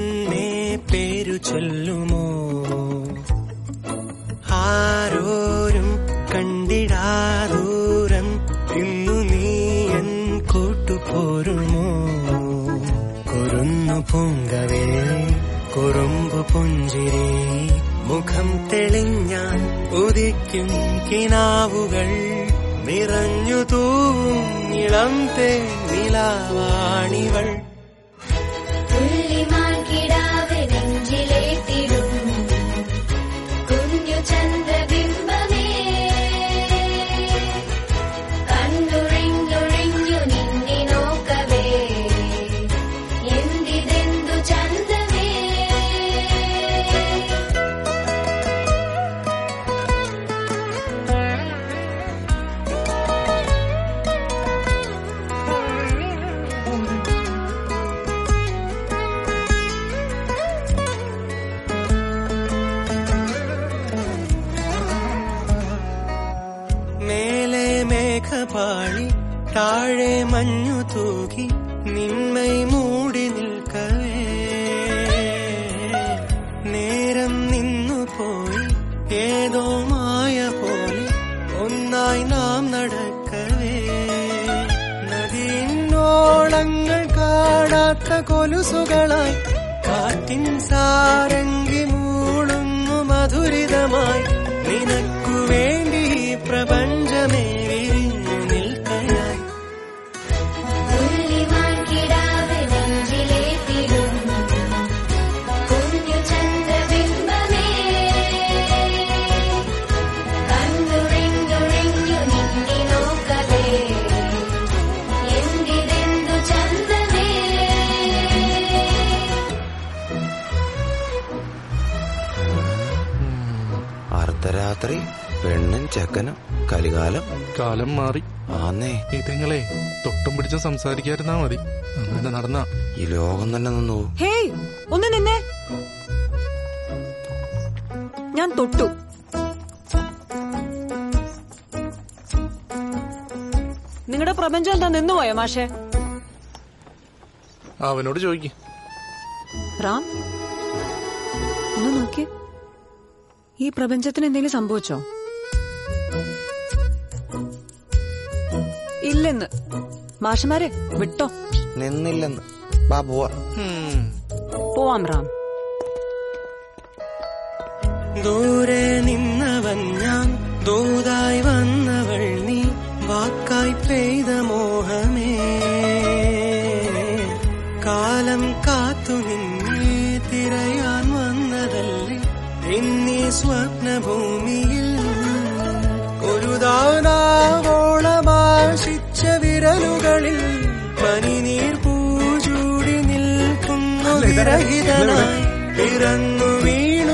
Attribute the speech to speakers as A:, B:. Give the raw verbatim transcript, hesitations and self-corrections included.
A: പെണ്ണെ പേരു ചൊല്ലുമോ? ആരോരും കണ്ടിടാദൂരം ഇന്നു നീ എൻ കൂട്ടുപോരുമോ? കുരുന്നു പൂങ്കവേ കുറുമ്പു പുഞ്ചിരി മുഖം തെളിഞ്ഞാൻ ഉദിക്കും കിനാവുകൾ നിറഞ്ഞു തൂവും ഇളം തേനിലാവാണിവൾ.
B: കുഞ്ഞു ചന്ദ്രബിംബമേ കണ്ണുറിഞ്ഞുറിഞ്ഞു നിന്നെ നോക്കവേ എന്തിതെന്തു ചന്തമേ.
A: മേലെ മേഘപാളി താഴെ മഞ്ഞു തൂകി നിന്മൈ മൂടി നിൽക്കവേ നേരം നിന്നു പോയി ഏതോ മായ പോലെ ഒന്നായി നാം നടക്കവേ. നദിയിന്നോളങ്ങൾ കാണാത്ത കൊലുസുകളായി കാറ്റിൻ സാരംഗി മൂളുന്നു മധുരിതമായി നിനക്കു വേണ്ടി പ്രപഞ്ചമേ വിരിഞ്ഞു നിൽക്കയായി.
B: കുഞ്ഞു ചന്ദ്രബിംബമേ കണ്ണുറിഞ്ഞുറിഞ്ഞു നിന്നെ നോക്കവേ എന്തിതെന്തു ചന്തമേ.
C: അർദ്ധരാത്രി പെണ്ണും ചെക്കനും കലികാലം.
D: കാലം മാറി.
C: ആന്നേ,
D: ഇതങ്ങളെ തൊട്ടും പിടിച്ച് സംസാരിക്കാതിരുന്നാ മതി. അങ്ങനെ നടന്ന
C: ഈ ലോകം തന്നെ നിന്നു.
E: ഹേയ്, ഒന്ന് നിന്നെ. ഞാൻ തൊട്ടു. നിങ്ങളുടെ പ്രപഞ്ചം എന്താ നിന്നുപോയോ മാഷേ?
D: അവനോട് ചോദിക്ക്.
E: റാം, ഒന്ന് നോക്കി. ഈ പ്രപഞ്ചത്തിന് എന്തെങ്കിലും സംഭവിച്ചോ? ഇല്ലെന്ന്. മാഷമാരെ വിട്ടോ.
C: നിന്നില്ലെന്ന്. ബാ പോവാ.
E: പോവാം റാം.
A: ദൂരെ നിന്നവൻ ഞാൻ, ദൂതായി വന്നവൾ നീ, വാക്കായി പെയ്ത മോഹമേ. കാലം കാത്തു നിന്നെ തിരയാൻ വന്നതല്ലേ ഇന്നീ സ്വപ്നഭൂമിയിൽ. ഒരു ദാനാവോളമാശിച്ച വിരലുകളിൽ പനിനീർ പൂചൂടി നിൽക്കുന്നു വിരഹിതനായി. പിറന്നു വീണു